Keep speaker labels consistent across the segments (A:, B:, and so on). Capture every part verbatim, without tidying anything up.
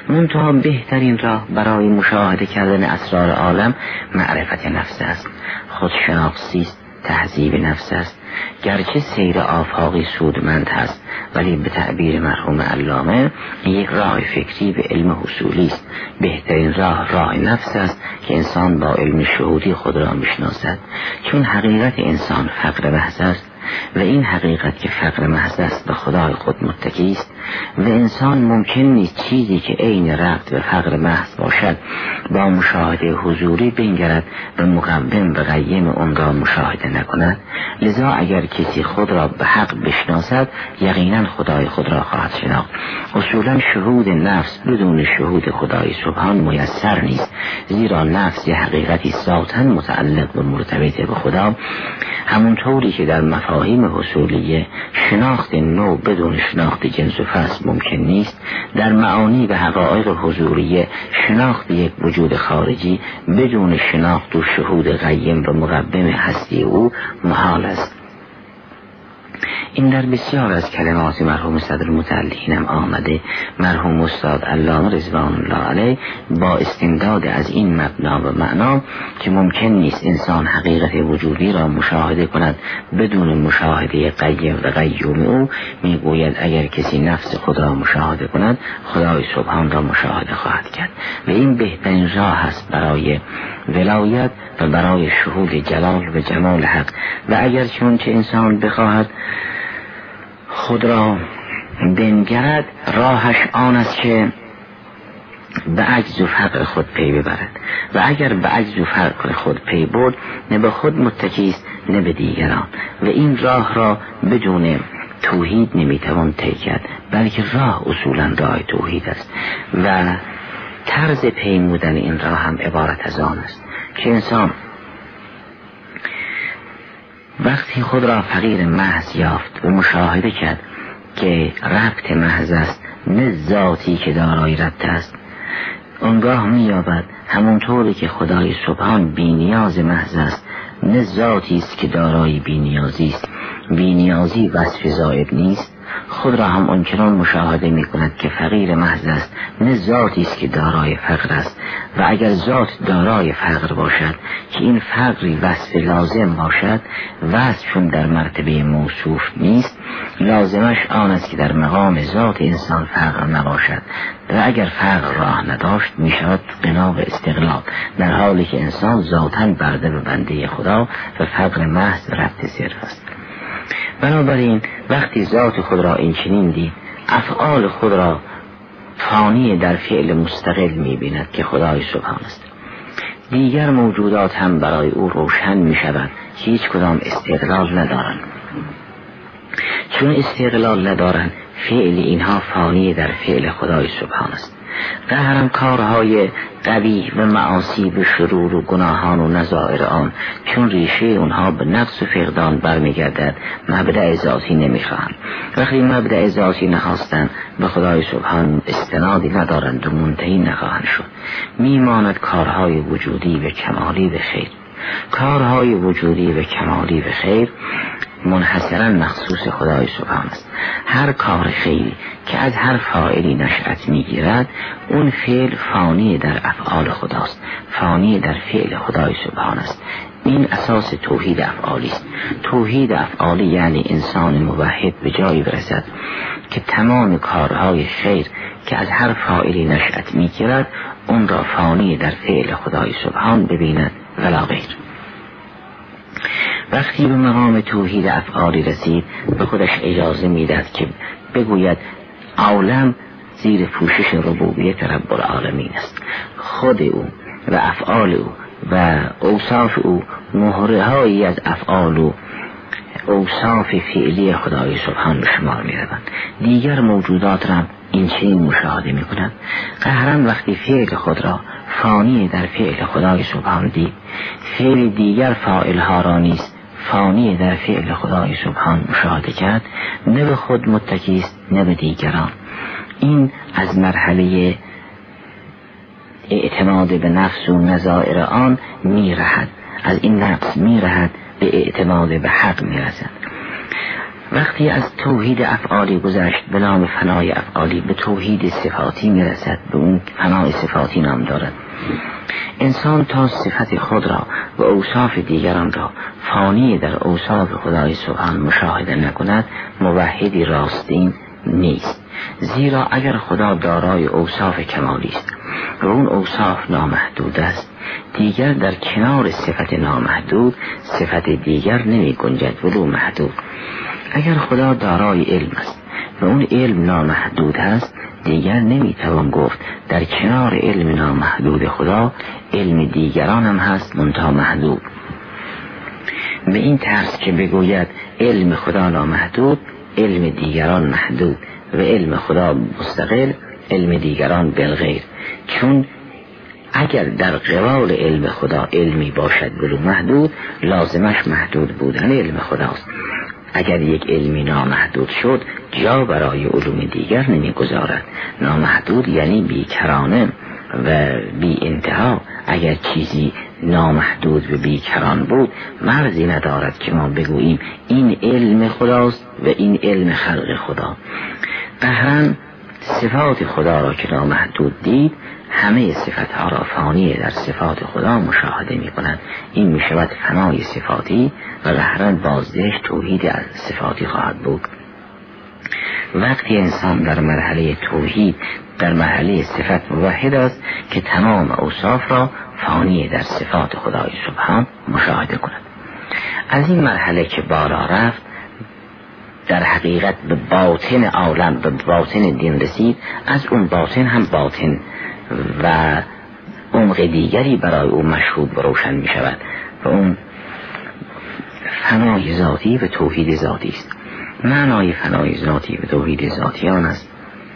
A: منتها بهترین راه برای مشاهده کردن اسرار عالم معرفت نفس است، خودشناسی است، تهذیب نفس است. گرچه سیر آفاقی سودمند هست، ولی به تعبیر مرحوم علامه یک راه فکری به علم حصولی است. بهترین راه راه نفس است که انسان با علم شهودی خود را میشناسد، چون حقیقت انسان فقر محض است و این حقیقت که فقر محض است به خدای خود متکی است و انسان ممکن نیست چیزی که عین ربط به فقر محض باشد با مشاهده حضوری بنگرد و مقوم و قیم اون را مشاهده نکند. لذا اگر کسی خود را به حق بشناسد یقینا خدای خود را خواهد شناخت. اصولا شهود نفس بدون شهود خدای سبحان میسر نیست، زیرا نفس یه حقیقتی ذاتاً متعلق و مرتبط به خدا، همونطوری که در مفاهیم حصولیه شناخت نو بدون شناخت جنس و فصل ممکن نیست، در معانی و حقایق حضوریه شناخت یک وجود خارجی بدون شناخت و شهود قیم و مقوم هستی او محال است. این در بسیار از کلمات مرحوم صدر المتعلقین هم آمده. مرحوم استاد علامه رضوان الله علیه با استمداد از این مبنا و معنا که ممکن نیست انسان حقیقت وجودی را مشاهده کند بدون مشاهده قیم و قیوم او، میگوید اگر کسی نفس خود را مشاهده کند خدای سبحان را مشاهده خواهد کرد و این بهترین راه است برای ولایت و برای شهود جلال و جمال حق. و اگر چون که انسان بخواهد خود را بنگرد، راهش آن است که به عجز و فقر خود پی ببرد و اگر به عجز و فقر خود پی برد نه به خود متکی است نه به دیگران و این راه را بدون توحید نمیتوان طی کرد، بلکه راه اصولا راه توحید است و طرز پیمودن این راه هم عبارت از آن است که انسان وقتی خود را فقیر محض یافت و مشاهده کرد که ربط محض است نه ذاتی که دارای ربط است، آنگاه می‌یابد همونطوری که خدای سبحان بی نیاز محض است نه ذاتی است که دارای بی نیازی است. بی نیازی وصف زائد نیست، خود را هم آنچنان مشاهده می کند که فقیر محض است نه ذاتی است که دارای فقر است. و اگر ذات دارای فقر باشد که این فقری وصف لازم باشد، وصف چون در مرتبه موصوف نیست لازمش آن است که در مقام ذات انسان فقر نباشد و اگر فقر راه نداشت می شود غنا و استقلال، در حالی که انسان ذاتاً برده به بنده خدا و فقر محض ربط صرف است. بنابراین وقتی ذات خود را این چنین دید، افعال خود را فانی در فعل مستقل می بیند که خدای سبحان است. دیگر موجودات هم برای او روشن می شود که هیچ کدام استقلال ندارند. چون استقلال ندارند فعل اینها فانی در فعل خدای سبحان است. قهرم کارهای قبیح و معاصی و شرور و گناهان و نظائر آن چون ریشه اونها به نقص و فقدان برمیگردد مبدأ ذاتی نمیخواهند. وقتی مبدأ ذاتی نخواستند به خدای سبحان استنادی ندارند و منتهی نخواهند شد. میماند کارهای وجودی و کمالی و خیر. کارهای وجودی و کمالی و خیر منحصرا مخصوص خدای سبحان است. هر کار خیری که از هر فاعلی نشأت میگیرد اون فعل فانی در افعال خداست، فانی در فعل خدای سبحان است. این اساس توحید افعالی است. توحید افعالی یعنی انسان موحد به جایی برسد که تمام کارهای خیر که از هر فاعلی نشأت میگیرد اون را فانی در فعل خدای سبحان ببیند ولا غیر. وقتی به مقام توحید افعالی رسید به خودش اجازه میداد که بگوید عالم زیر پوشش ربوبیت رب العالمین است. خود او و افعال او و اوصاف او مهره هایی از افعال و اوصاف فعلی خدای سبحان به شمار می روند. دیگر موجودات را این چنین مشاهده می کنند. قهرن وقتی فعل خود را فانی در فعل خدای سبحان دید، فعل دیگر فاعل ها را نیست فانی در فعل خدای سبحان مشاهده کرد، نه به خود متکی است نه به دیگران. این از مرحله اعتماد به نفس و نظائر آن می رهد، از این نفس می رهد به اعتماد به حق می رسد. وقتی از توحید افعالی گذشت به نام فنای افعالی به توحید صفاتی میرسد، به اون فنای صفاتی نام دارد. انسان تا صفت خود را و اوصاف دیگران را فانی در اوصاف خدای سبحان مشاهده نکند موحدی راستین نیست. زیرا اگر خدا دارای اوصاف کمالی است و اون اوصاف نامحدود است، دیگر در کنار صفت نامحدود صفت دیگر نمی گنجد ولو محدود. اگر خدا دارای علم است و اون علم نامحدود است، دیگر نمیتوان گفت در کنار علم نامحدود خدا علم دیگران هم هست منتها محدود. به این طرز که بگوید علم خدا نامحدود، علم دیگران محدود، و علم خدا مستقل، علم دیگران بالغیر. چون اگر در قبال علم خدا علمی باشد ولو محدود، لازمش محدود بودن علم خداست. اگر یک علمی نامحدود شد، جا برای علوم دیگر نمیگذارد. نامحدود یعنی بیکرانه و بی انتها. اگر چیزی نامحدود و بیکران بود، مرزی ندارد که ما بگوییم این علم خداست و این علم خلق خدا. قهرن صفات خدا را که نامحدود دید، همه صفتها را فانی در صفات خدا مشاهده می کند. این می شود فنای صفاتی و قهرن بازدهش توحید از صفاتی خواهد بود. وقتی انسان در مرحله توحید در مرحله صفت موحد است که تمام اوصاف را فانی در صفات خدای سبحان مشاهده کند. از این مرحله که بالا رفت، در حقیقت به باطن عالم به باطن دین رسید. از اون باطن هم باطن و عمق دیگری برای اون مشهود و روشن می شود و اون فنای ذاتی و توحید ذاتی است. معنای فنای ذاتی و توحید ذاتی آن است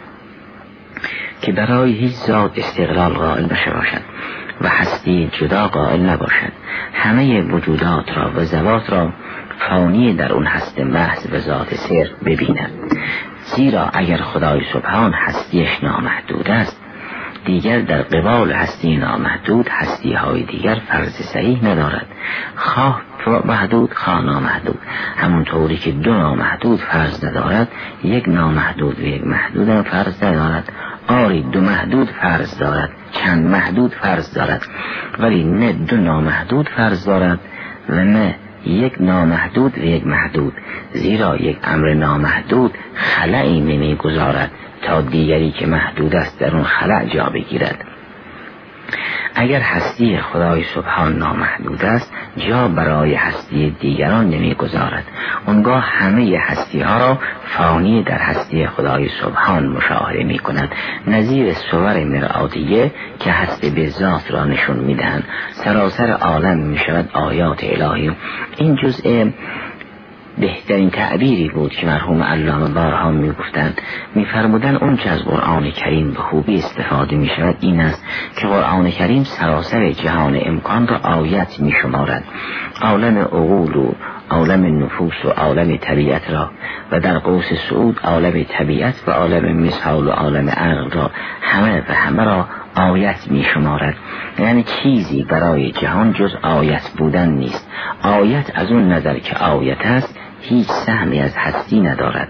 A: که برای هیچ ذات استقلال قائل نشود و هستی جدا قائل نباشد. همه وجودات را و ذوات را فانی در اون هست محض و ذات صرف ببیند. زیرا اگر خدای سبحان هستیش نامحدود است، دیگر در قبال هستی نامحدود هستی های دیگر فرض صحیح ندارد، خواه محدود خواه نامحدود. همون طوری که دو نامحدود فرض ندارد، یک نامحدود و یک محدود هم فرض ندارد. آری دو محدود فرض دارد، چند محدود فرض دارد، ولی نه دو نامحدود فرض دارد و نه یک نامحدود و یک محدود. زیرا یک امر نامحدود خلایی نمی گذارد تا دیگری که محدود است در اون خلأ جا بگیرد. اگر هستی خدای سبحان نامحدود است، جا برای هستی دیگران نمی گذارد. اونگاه همه هستی ها را فانی در هستی خدای سبحان مشاهده می کند. نظیر صور مرآتیه که هستی به ذات را نشون می دهند. سراسر عالم می شود آیات الهی. این جزء بهترین تعبیری بود که مرحوم علامه بارها می گفتند. می فرمودن اون که از قرآن کریم به خوبی استفاده می شود این است که قرآن کریم سراسر جهان امکان را آیت می شمارد. عالم عقول و عالم نفوس و عالم طبیعت را و در قوس سعود عالم طبیعت و عالم مثال و عالم عقل را همه و همه را آیت می شمارد. یعنی چیزی برای جهان جز آیت بودن نیست. آیت از اون نظر که آیت است هیچ سهمی از هستی ندارد،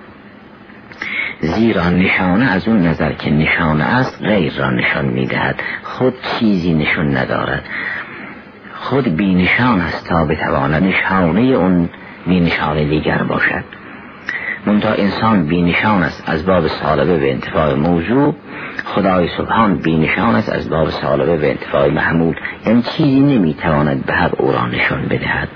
A: زیرا نشانه از اون نظر که نشانه است غیر را نشان می دهد، خود چیزی نشان ندارد، خود بی نشان است تا بتواند نشانه اون بی نشانه دیگر باشد. منتها انسان بی نشان است از باب سالبه به انتفاع موضوع، خدای سبحان بی نشان است از باب سالبه به انتفاع محمول. یعنی چیزی نمیتواند به حق او را نشان بدهد.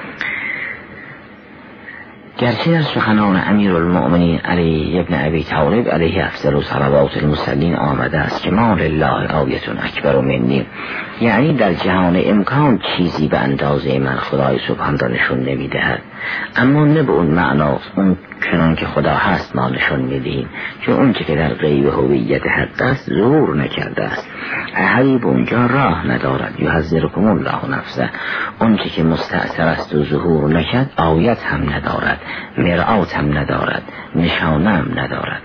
A: گرچه در سخنان امیر المؤمنین علی ابن ابی طالب علیه افضل صلوات المرسلین آمده است که ما لله آیت اکبر منی، یعنی در جهان امکان چیزی به اندازه من خدای سبحان را نشون نمیدهد، اما نه به اون معنا اون چنان که خدا هست ما نشون میدهیم، چون اون که در غیب هویت حق است ظهور نکرده است، احدی به اونجا راه ندارد. یحذرکم الله نفسه، اون که مستأثر است و ظهور نکرد آیت هم ندارد، مرآت هم ندارد، نشانه هم ندارد.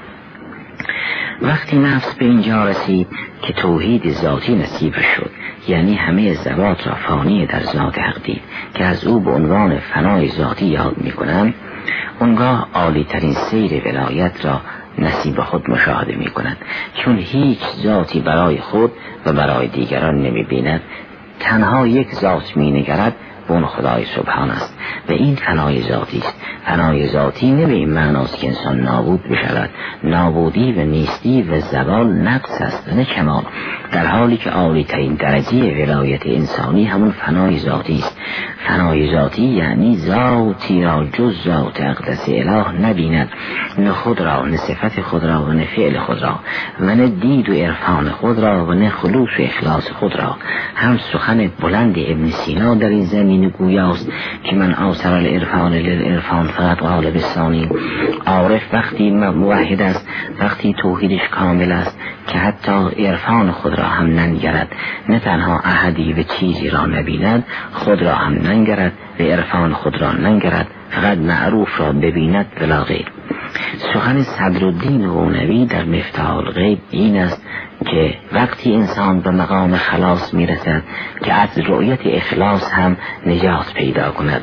A: وقتی نفس به اینجا رسید که توحید ذاتی نصیب شد، یعنی همه ذوات را فانی در ذات حق دید که از او به عنوان فنای ذاتی یاد می کنم، اونگاه عالی ترین سیر ولایت را نصیب خود مشاهده می کند، چون هیچ ذاتی برای خود و برای دیگران نمی بیند، تنها یک ذات می نگرد و اون خدای سبحان است و این فنای ذاتی است. فنای ذاتی نه به این معناست که انسان نابود بشود، نابودی و نیستی و زوال نقص است و نه کمال، در حالی که عالی ترین درجه ولایت انسانی همون فنای ذاتی است. فنای ذاتی یعنی ذاتی را جز ذات اقدس اله نبیند، نه خود را، نه صفت خود را و نه فعل خود را و نه دید و عرفان خود را و نه خلوص و اخلاص خود را. هم سخن بلند ابن سینا در این زمین گویاست که من آثر العرفان للعرفان فقط غالب ثانی. عارف وقتی موحد است، وقتی توحیدش کامل است که حتی عرفان خود را هم ننگرد، نه تنها احدی و چیزی را نبیند، خود را هم ننگرد و عرفان خود را ننگرد، فقط معروف را ببیند ولا غیر. سخن صدرالدین قونوی در مفتاح الغیب این است که وقتی انسان به مقام خلاص میرسد که از رؤیت اخلاص هم نجات پیدا کند.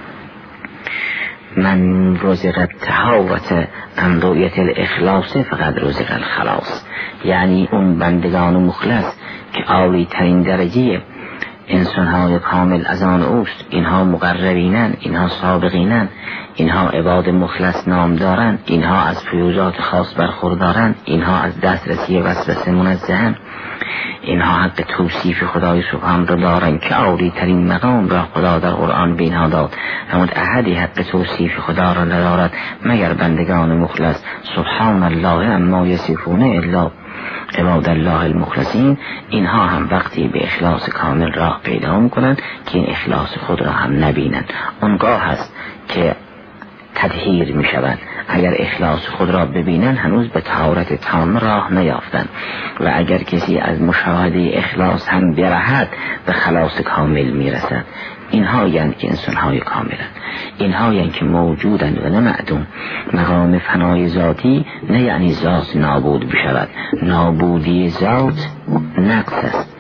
A: من رزق التهاوت عن رؤیت الاخلاص فقط رزق الخلاص، یعنی اون بندگان مخلص که عالی ترین درجه انسان های کامل از آن اوست، اینها مقربینن، اینها سابقینن، اینها عباد مخلص نام دارن، اینها از فیوزات خاص برخوردارن، اینها از دسترسی وسوسه منزهن، اینها حق توصیف خدای سبحان را دارن که عالی ترین مقام را خدا در قرآن به اینها داد. اما احدی حق توصیف خدا را ندارد مگر بندگان مخلص. سبحان الله اما یصفون الا عباد الله المخلصین. اینها هم وقتی به اخلاص کامل راه پیدا میکنند که این اخلاص خود را هم نبینند، اونگاه هست که تطهیر می شوند. اگر اخلاص خود را ببینن هنوز به طهارت تام راه نیافتند و اگر کسی از مشاهده اخلاص هم برهد به خلاص کامل می رسد. اینها یعنی که انسان های کاملند، اینها یعنی که موجودند و نه معدوم. مقام فنای ذاتی نه یعنی ذات نابود بشود، نابودی ذات نقص است.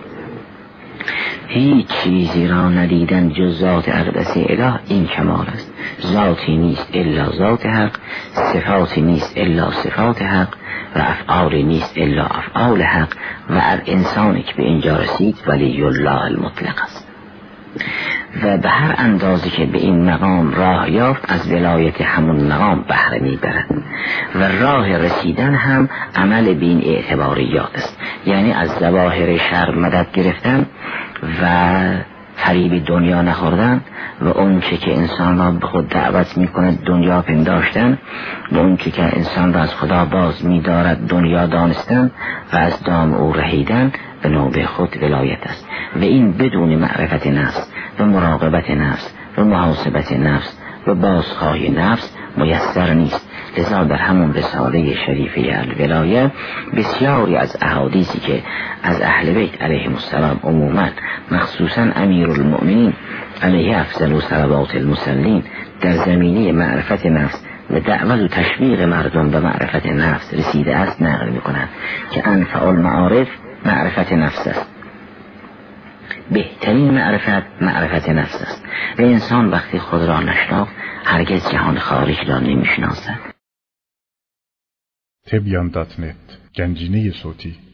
A: هیچ چیزی را ندیدن جز ذات اقدس اله این کمال است. ذاتی نیست الا ذات حق، صفاتی نیست الا صفات حق و افعالی نیست الا افعال حق و از انسانی که به اینجا رسید ولی الله المطلق است و به هر اندازه که به این مقام راه یافت از ولایت همون مقام بهره میبرد و راه رسیدن هم عمل بین اعتباریات است، یعنی از ظواهر شر مدد گرفتن و فریب دنیا نخوردن و اون چه که انسان را به خود دعوت میکنه دنیا پنداشتن و اون چه که انسان را از خدا باز میدارد دنیا دانستن و از دام او رهیدن به نوبه خود ولایت است و این بدون معرفت نفس و مراقبت نفس و محاسبت نفس و بازخواهی نفس میسر نیست. لذا در همون رساله شریفه الولایه بسیاری از احادیثی که از اهل بیت علیهم السلام عموما مخصوصا امیرالمؤمنین علیه افضل و صلوات المصلین در زمینه معرفت نفس و دعوت و تشویق مردم به معرفت نفس رسیده است نقل میکنند که انفع المعارف معرفت نفس است. بهترین معرفت معرفت نفس است و انسان وقتی خود را نشناخت هرگز جهان خارج را نمیشناسد.
B: تبیان دات نت گنجینه صوتی